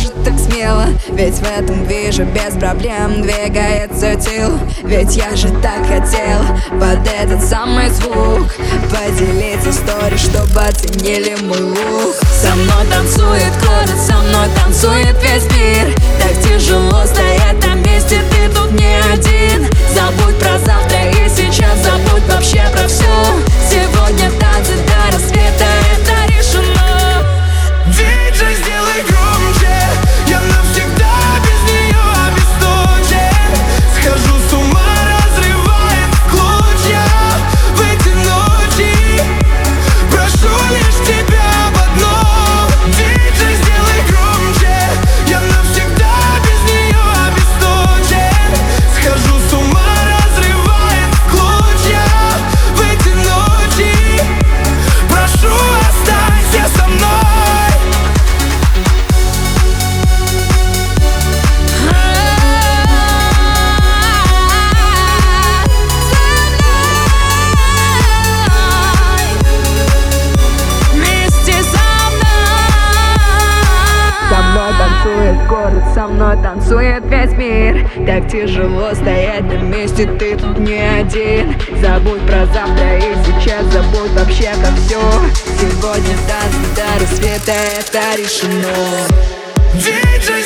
дышит так смело, ведь в этом вижу без проблем двигается тело. Ведь я же так хотел под этот самый звук поделиться стори, чтобы оценили мой лук. Со мной танцует город, со мной танцует весь мир. Так тяжело стоять на месте, ты тут не один. Забудь про завтра и сейчас, забудь вообще про все. Сегодня танцы до рассвета, это решено. Диджей, сделай громче, я навсегда без нее обесточен. Схожу с ума, разрывает в клочья в эти ночи. Прошу лишь тебя об одном. Диджей, сделай громче, я навсегда без нее обесточен. Схожу с ума, разрывает в клочья в эти ночи. Прошу, останься со мной. Со мной танцует город, со мной танцует весь мир. Так тяжело стоять на месте, ты тут не один. Забудь про завтра и сейчас, забудь вообще про все. Сегодня танцы до рассвета, это решено. Диджей,